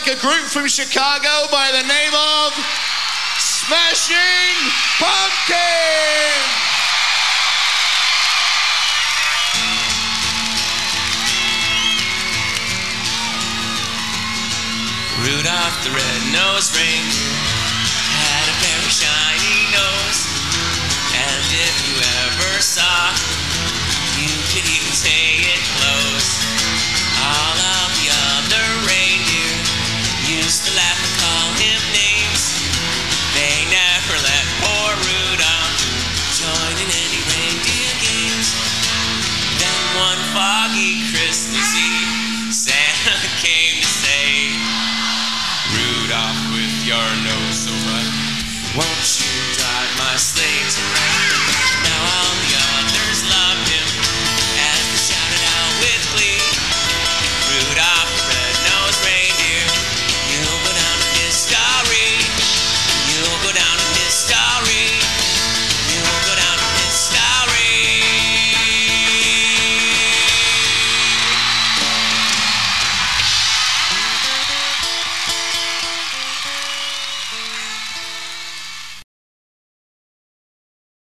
like a group from Chicago by the name of Smashing Pumpkins! Rudolph the red-nosed reindeer had a very shiny nose, and if you ever saw, you could even say it close. All of the other reindeer used to laugh and call him names. They never let poor Rudolph join in any reindeer games. Then one foggy Christmas Eve, Santa came to say, Rudolph, with your nose so bright, won't you drive my sleigh